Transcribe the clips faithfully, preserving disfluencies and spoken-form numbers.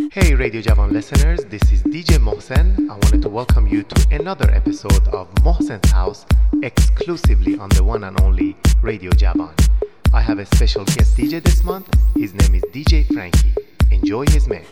Hey Radio Javan listeners, this is D J Mohsen. I wanted to welcome you to another episode of Mohsen's House, exclusively on the one and only Radio Javan. I have a special guest D J this month. His name is D J Frankie. Enjoy his mix.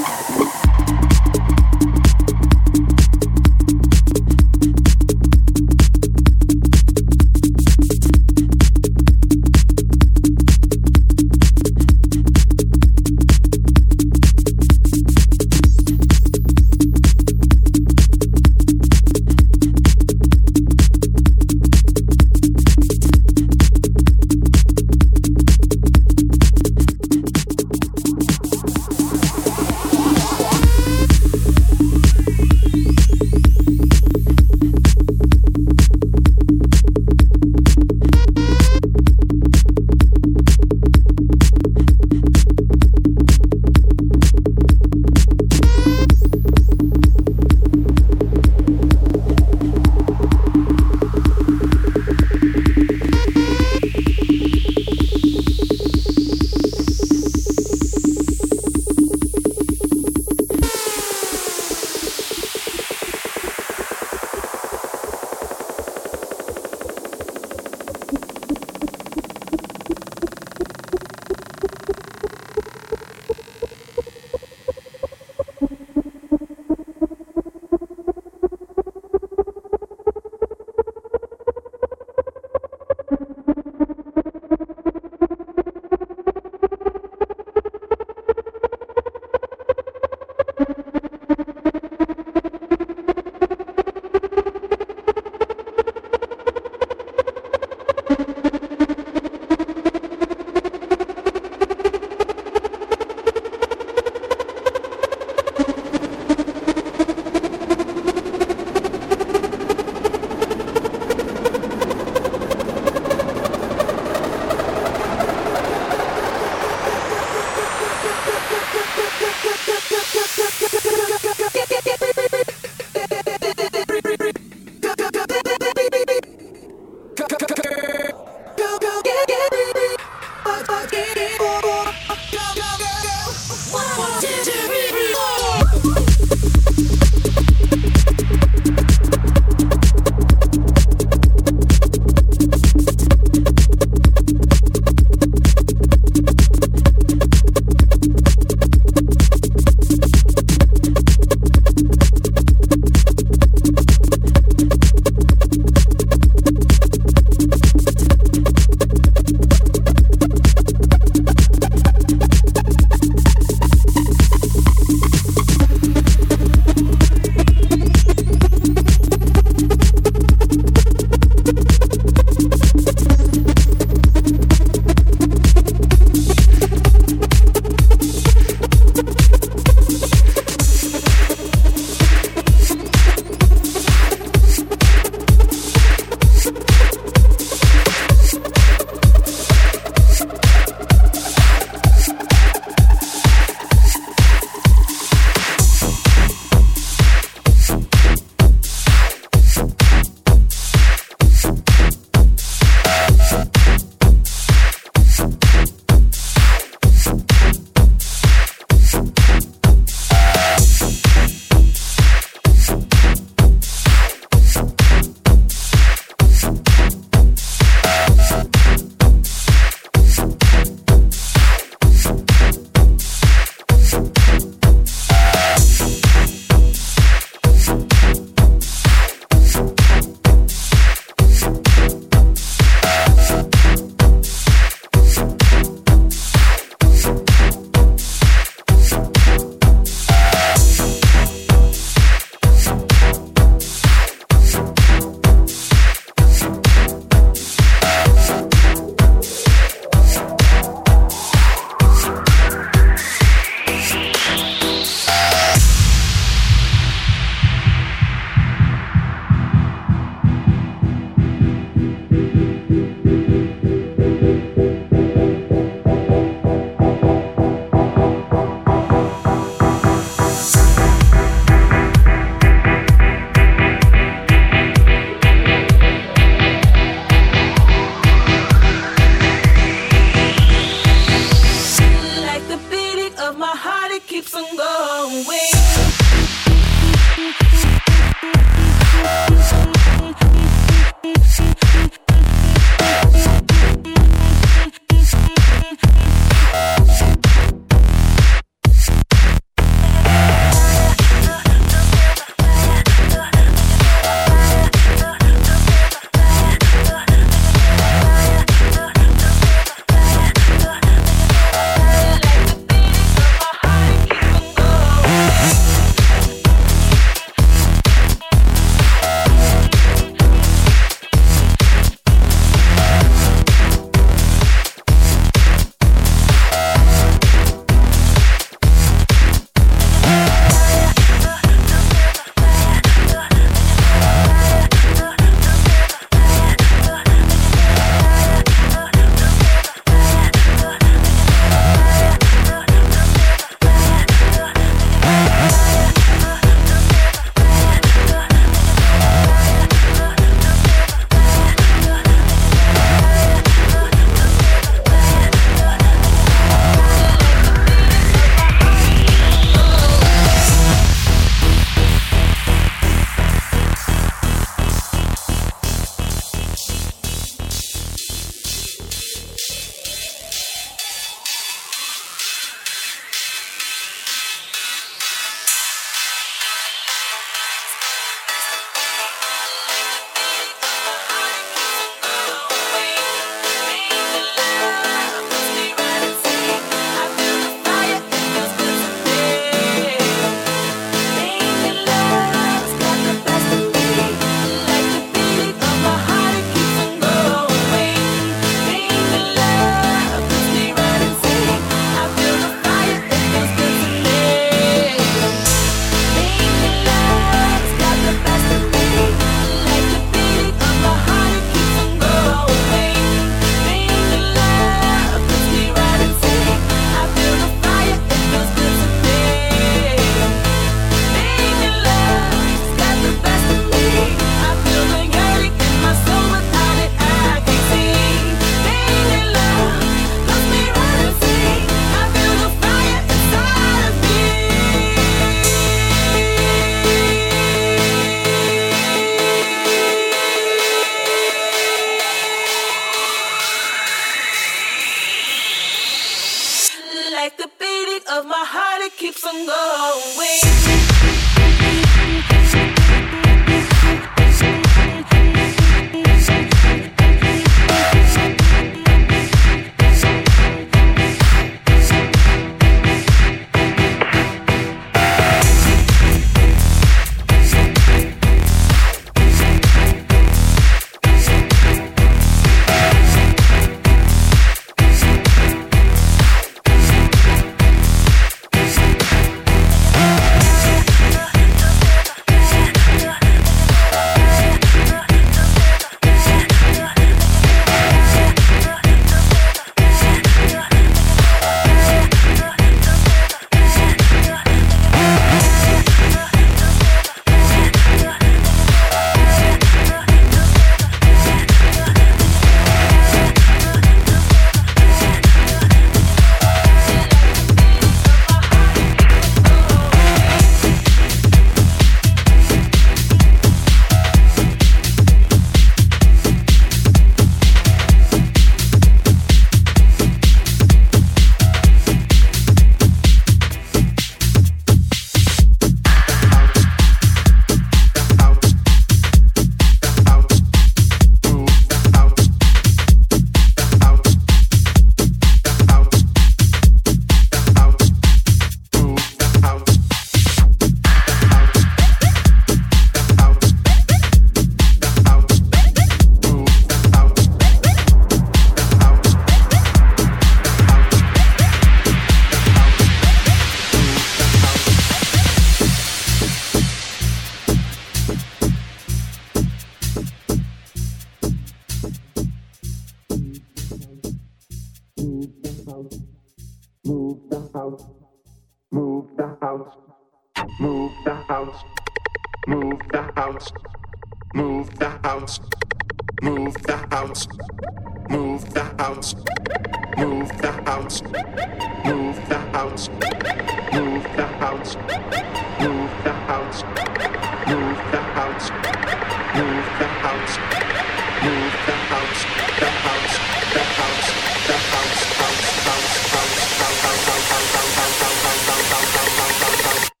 Move the house, move the house, move the house, move the house, move the house, move the house, move the house, move the house, move the house, move the house, move the house, move the house, the house, the house, the house, house, house, house, house, house, house, house, house, house, house, house, house, house, house.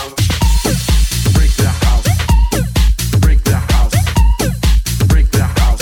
Break the house.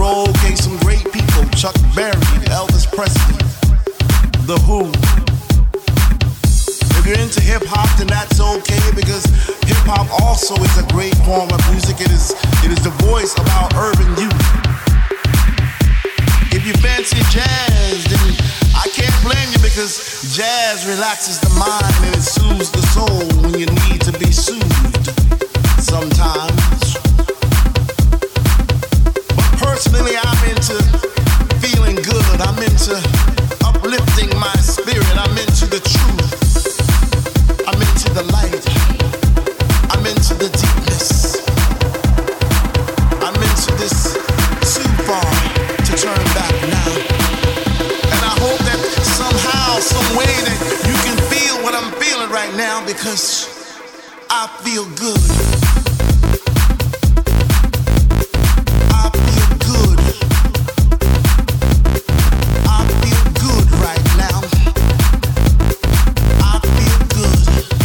soul gave some great people: Chuck Berry, Elvis Presley, The Who. If you're into hip hop, then that's okay, because hip hop also is a great form of music. It is, it is the voice of our urban youth. If you fancy jazz, then I can't blame you, because jazz relaxes the mind and it soothes the soul when you need to be soothed sometimes. But personally, I'm into feeling good. I'm into uplifting my spirit. I'm into the truth. I'm into the light. I'm into the deepness. I'm into this too far to turn back now. And I hope that somehow, some way that you can feel what I'm feeling right now, because I feel good. I feel good. I feel good right now. I feel good.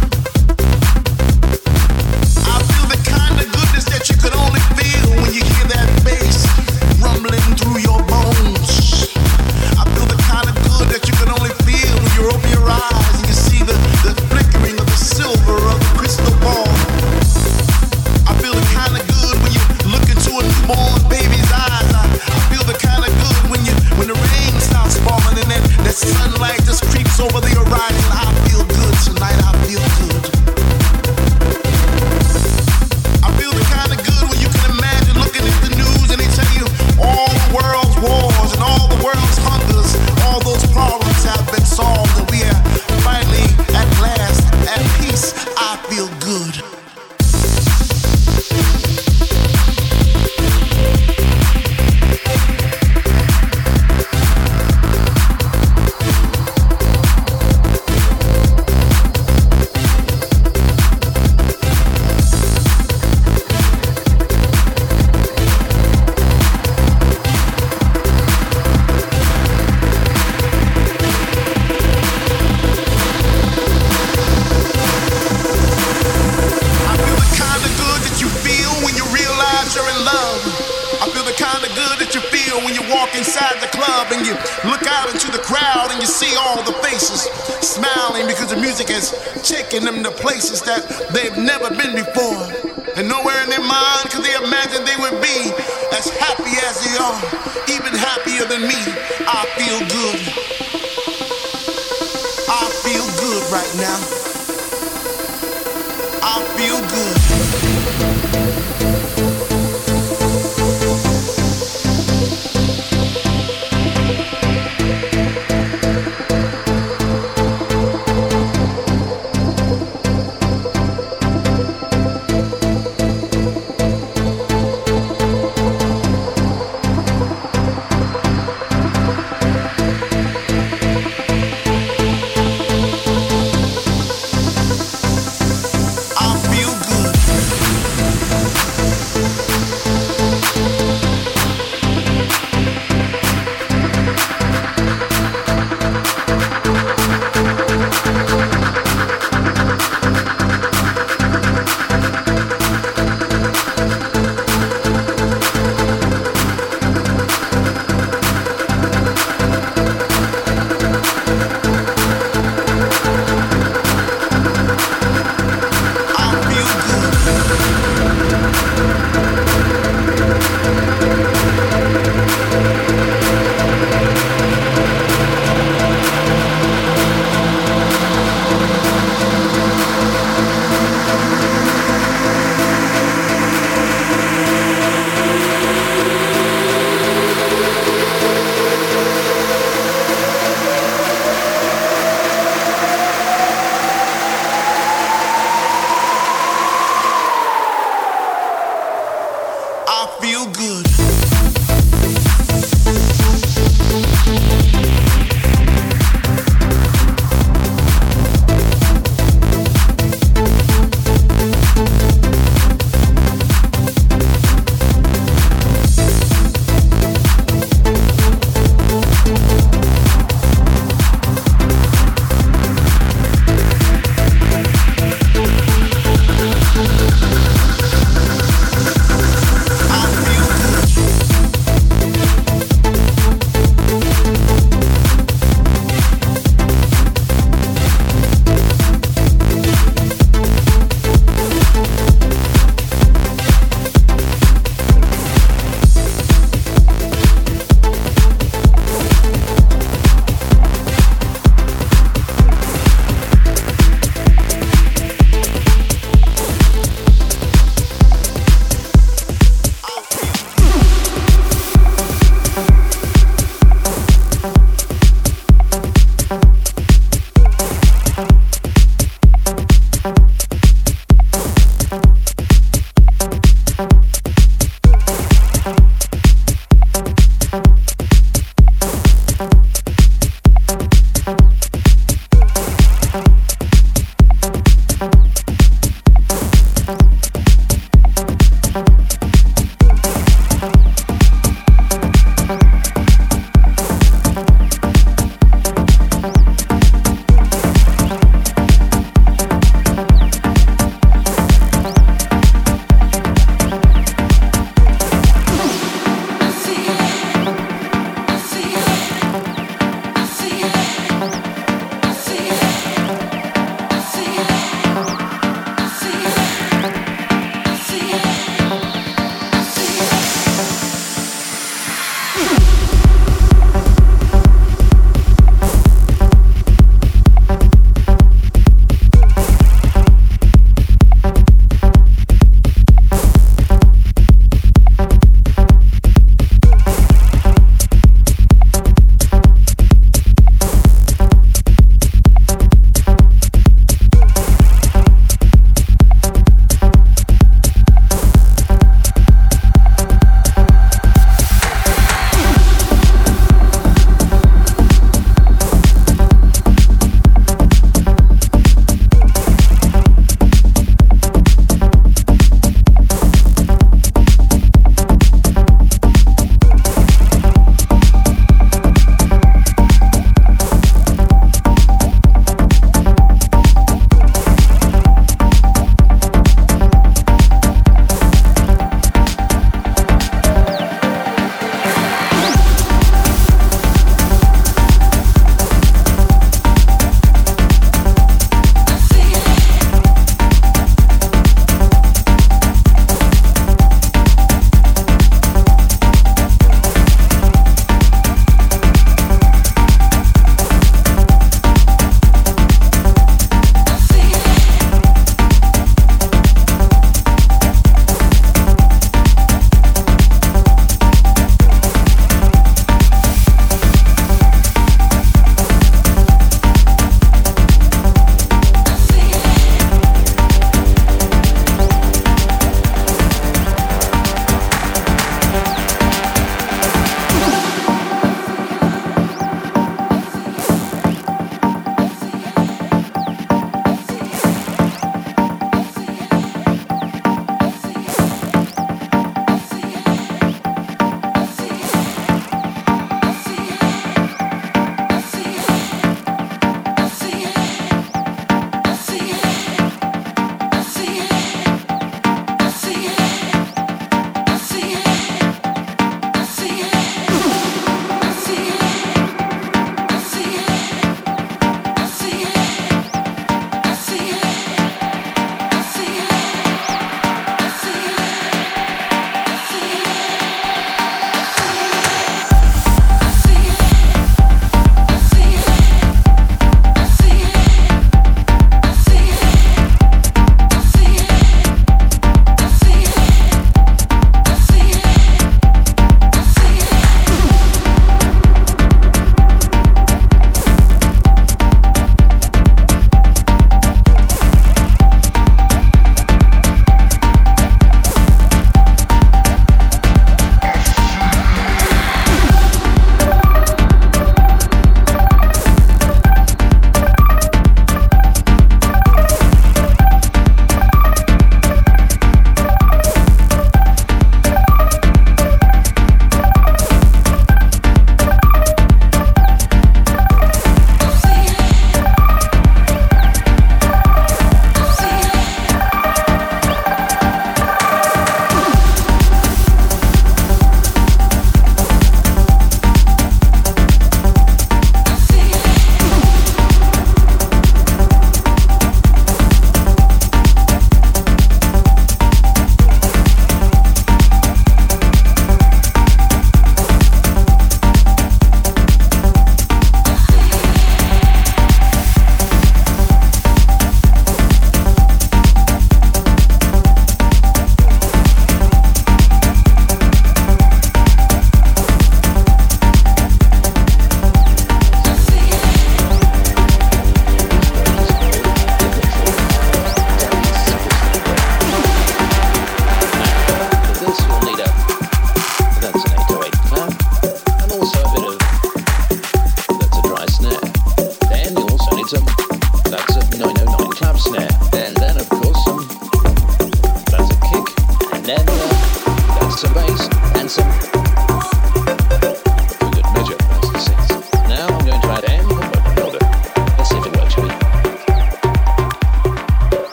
I feel the kind of goodness that you could only feel when you hear that bass rumbling through your bones. I feel the kind of good that you can only feel when you open your eyes and you see the, the flickering of the silver of the crystal ball. I feel the kind of good when you look into a newborn baby's eyes. I, I feel the kind of good when you when the rain starts falling and that, that sunlight just creeps over the horizon. I feel good tonight. I feel good. I feel the kind of good when you can imagine looking at the news and they tell you all the world's wars and all the world's hungers, all those problems have been solved and we are finally at last at peace. I feel good. Inside the club and you look out into the crowd and you see all the faces smiling because the music has taken them to places that they've never been before, and nowhere in their mind could they imagine they would be as happy as they are, even happier than me. I feel good. I feel good right now. I feel good. I feel good.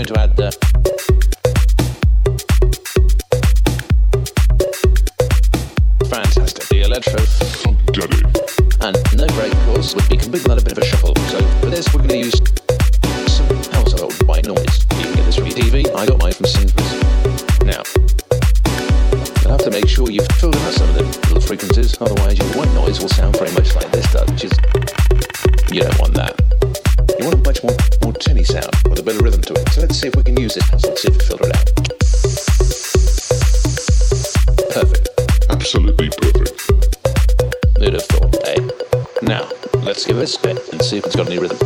to add uh, fantastic, the electro Funk Daddy. and no break course would be completely not a bit of a shuffle. So for this we're going to use some household white noise. You can get this from T V. I got mine from Sainsbury's. Now you'll have to make sure you've filled in some of the little frequencies, otherwise your white noise will sound very much like this does, which is, you don't want that. You want a much more, more tinny sound with a bit of rhythm to it. So let's see if we can use it. So let's see if we filter it out. Perfect. Absolutely perfect. Beautiful, eh? Now, let's give it a spin and see if it's got any rhythm.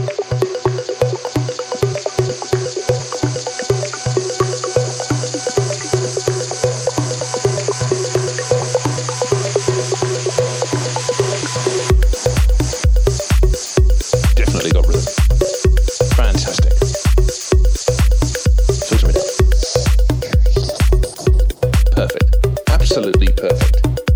Definitely got rhythm. Fantastic. Filter it out. Perfect. Absolutely perfect.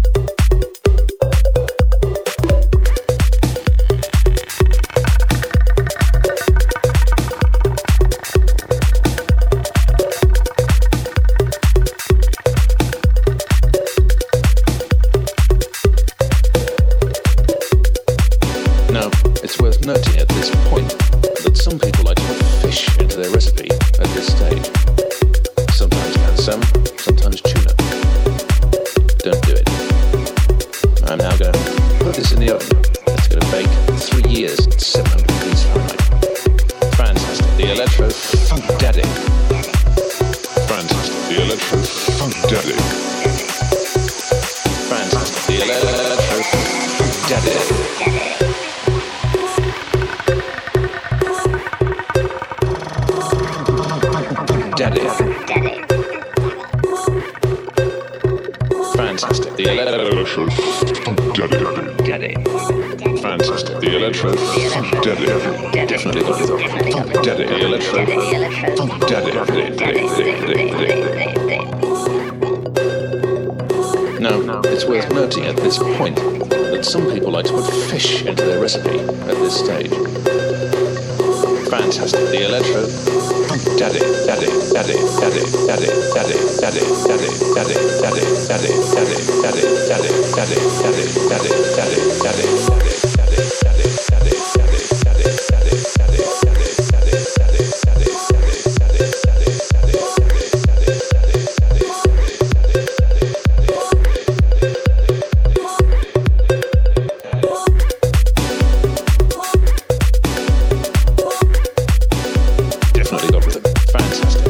Now, it's worth noting at this point that some people like to put fish into their recipe at this stage. Sometimes can salmon, sometimes tuna. Don't do it. I'm now going to put this in the oven. It's going to bake three years at seven hundred degrees Fahrenheit. Fantastic. The Electro Funk Daddy. Fantastic. The Electro Funk Daddy. Fantastic. The Electro Funk Daddy. Daddy. Fantastic. The Electro Funk Daddy. Daddy. Fantastic. The Electro Funk Daddy. Definitely got it. Funk Daddy. The Electro Funk Daddy. Now, it's worth noting at this point that some people like to put fish into their recipe at this stage. Fantastic. The Electro Daddy, Daddy, Daddy, Daddy, Daddy, Daddy, Daddy, Daddy, Daddy, Daddy, Daddy, Daddy, Daddy, Daddy, Daddy, Daddy, Daddy, Daddy, Daddy, definitely got rhythm. Fantastic.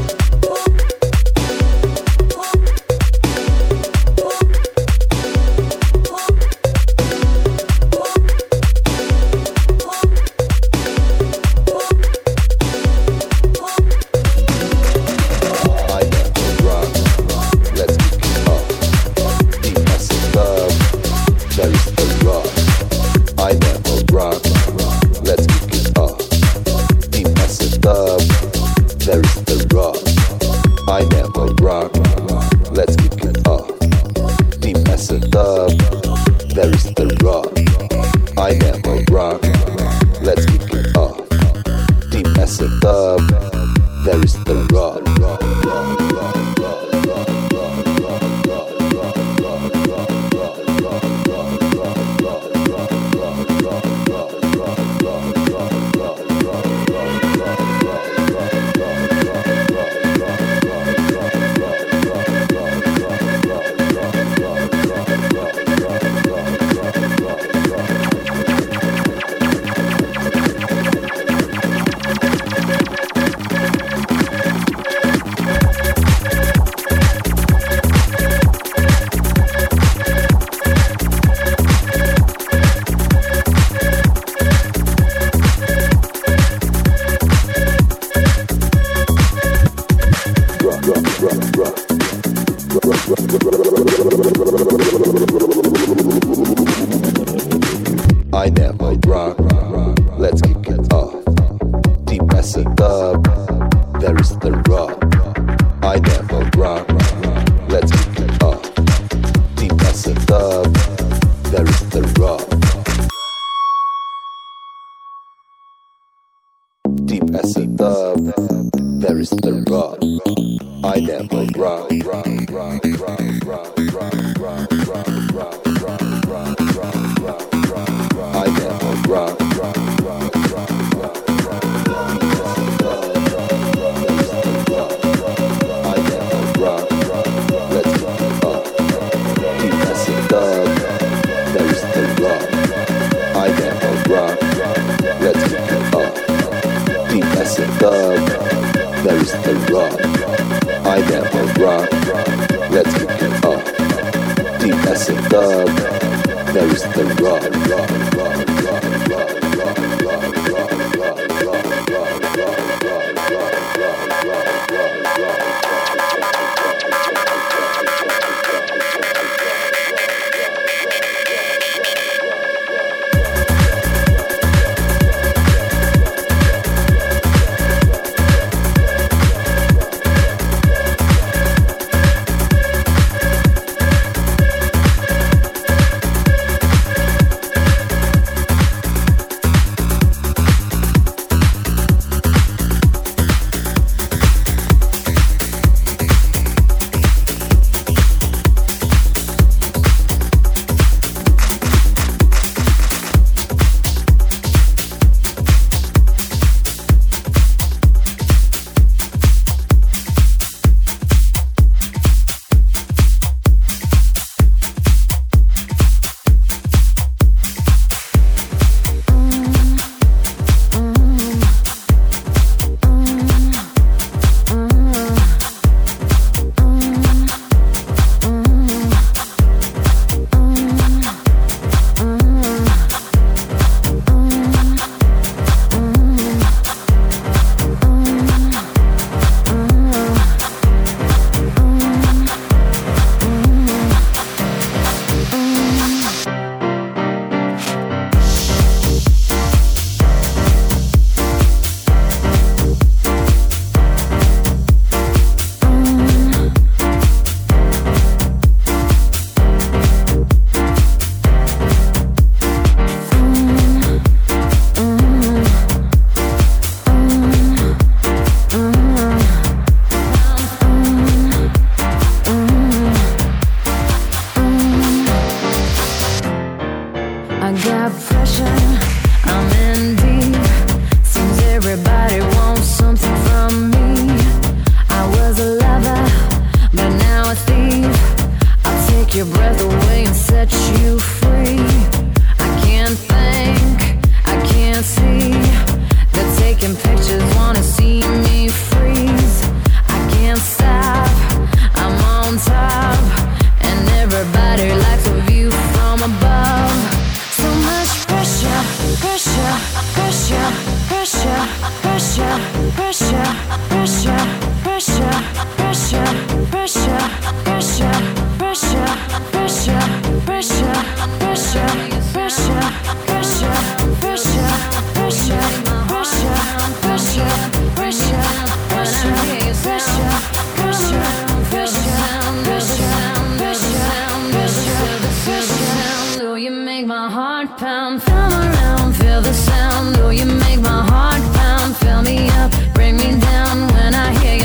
I never rock. Let's kick it off. Deep as a dub. There is the rock. I never rock. Let's kick it off. Deep as a dub. There is the rock. Deep as a dub. there is the rock. I never rock, rock, rock, rock, rock, rock, rock, rock, rock, rock, rock, rock, rock, rock. I never rock, rock, rock, rock, rock, rock, rock. I never rock, let's kick it up. Deep as a dub, there is the rock. I never rock, let's kick it up. Deep as a dub, there is the rock. I never rock, let's kick it up. Deep as a dub, there is the rock. rock, rock, rock, rock, rock, rock, rock, rock, rock, rock, Feel the sound, oh you make my heart pound. Fill me up, bring me down when I hear you.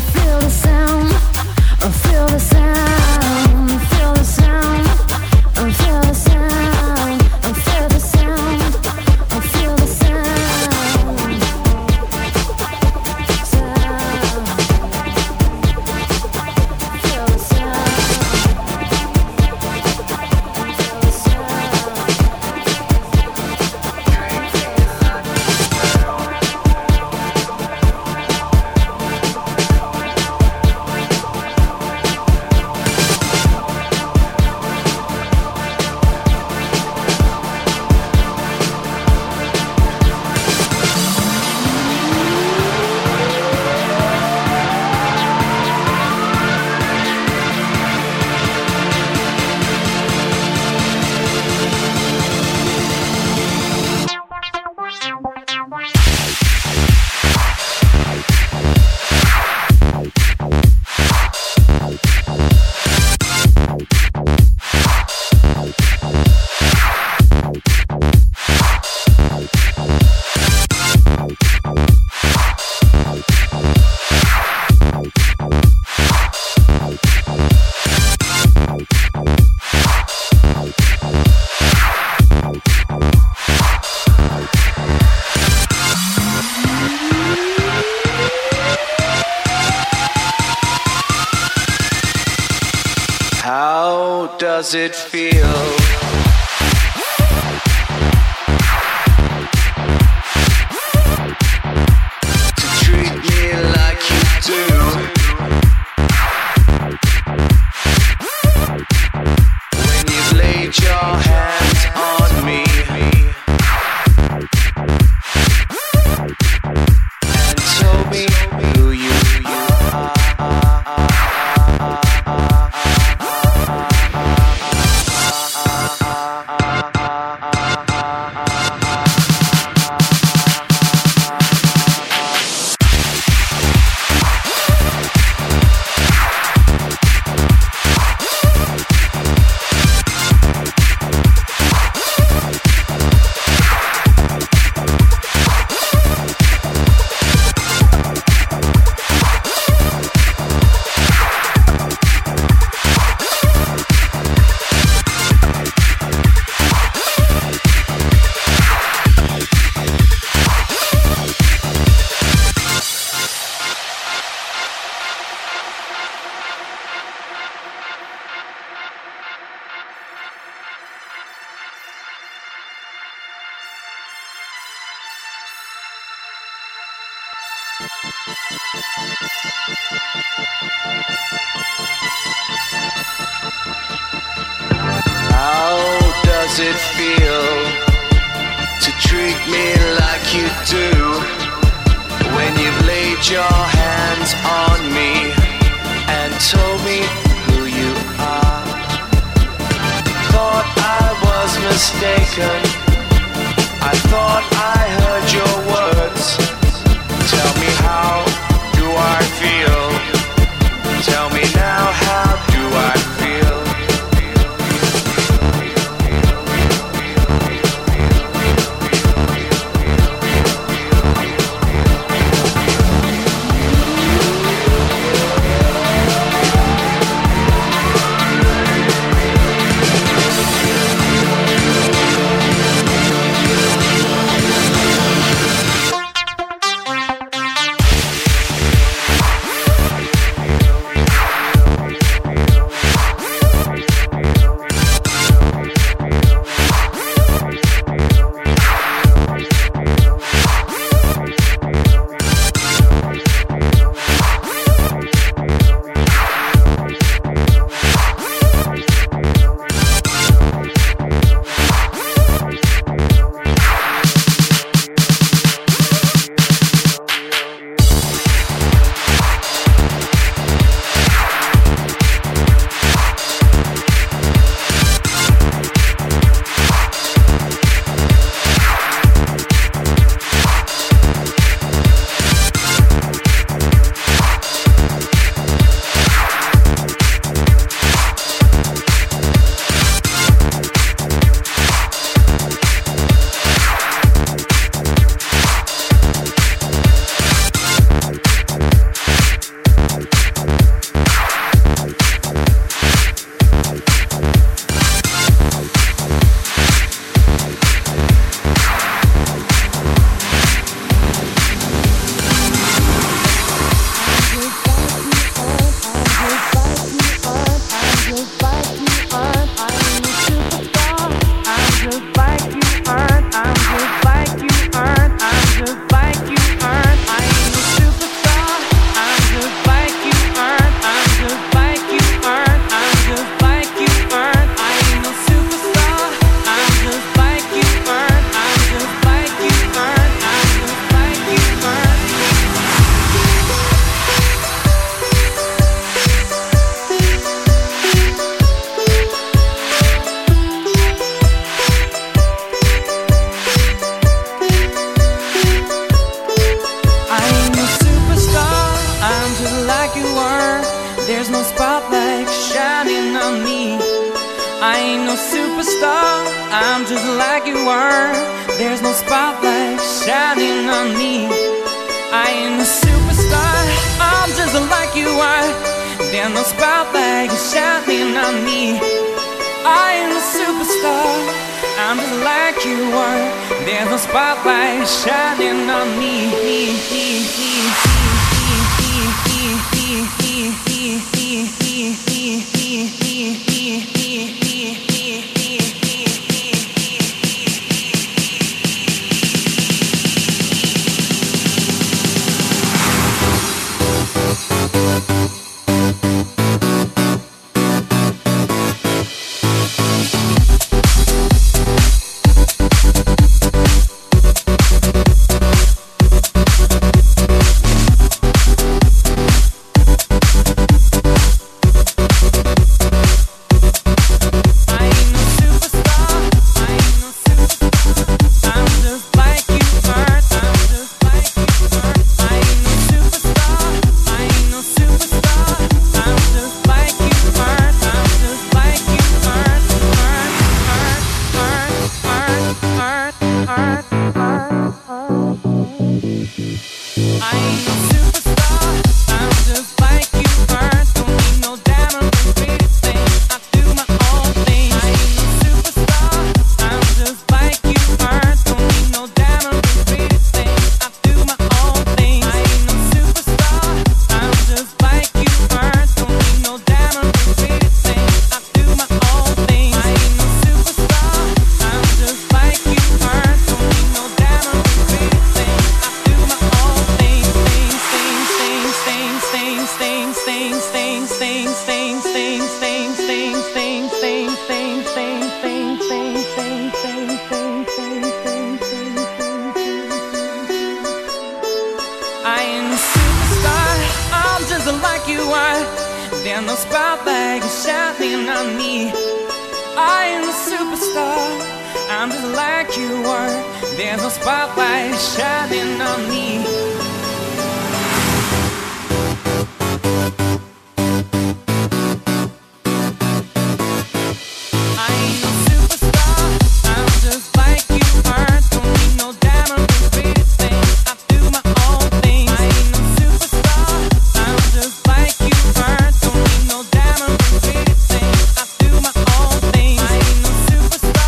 does it feel? To treat me like you do? When you've laid your hands on me and told me who you are. How does it feel to treat me like you do? When you've laid your hands on me and told me who you are. Thought I was mistaken, I thought I heard your words. Tell me, how do I feel? Tell me now, how do I feel? There's no spotlight shining on me. I ain't no superstar, I'm just like you are. There's no spotlight shining on me. I ain't no superstar, I'm just like you are. There's no spotlight shining on me. I ain't no superstar, I'm just like you are. There's no spotlight shining on me. There's no spotlight shining on me. I am a superstar, I'm just like you are. There's no spotlight shining on me.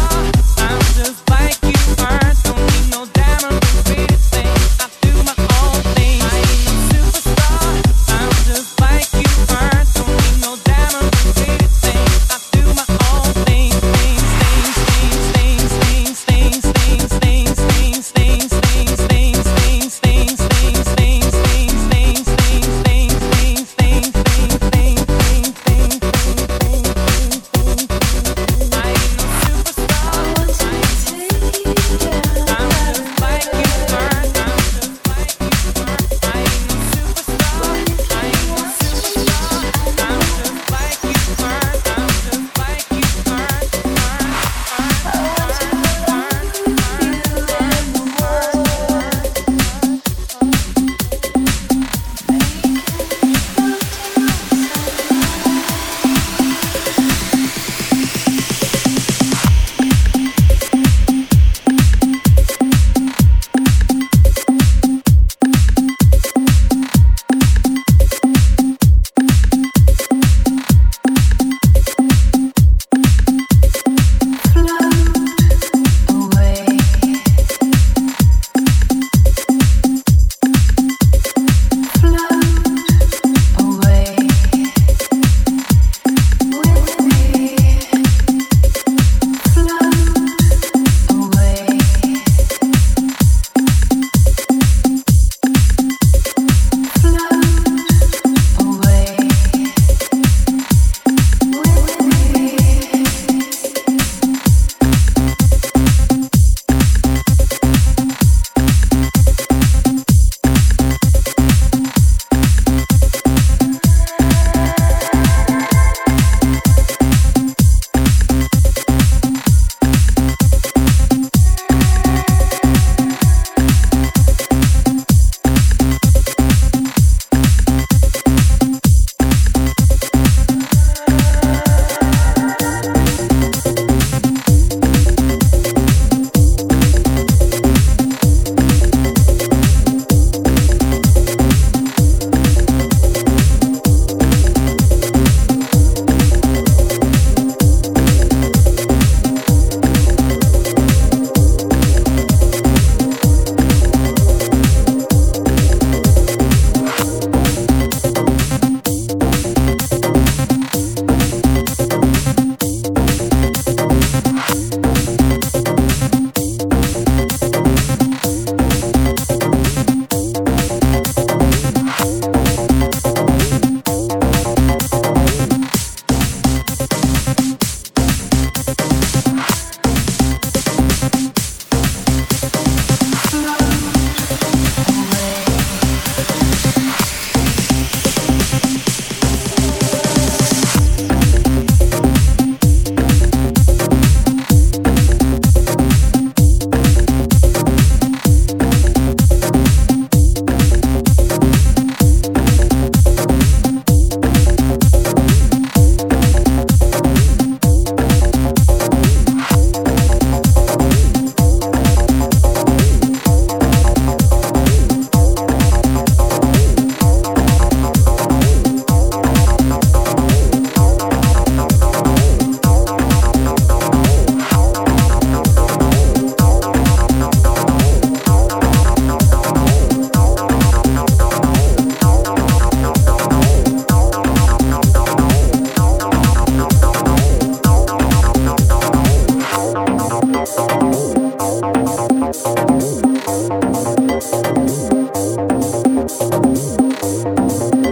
All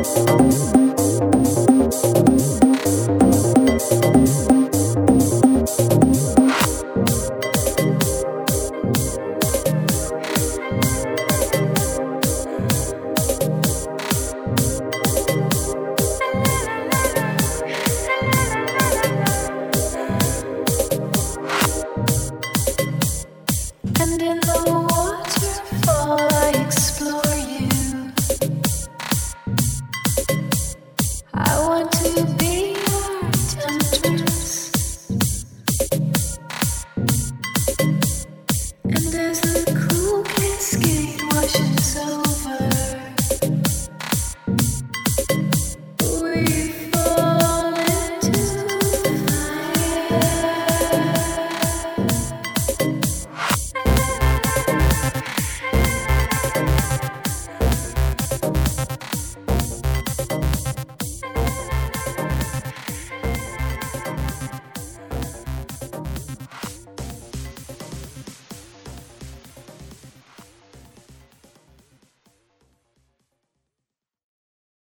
Thank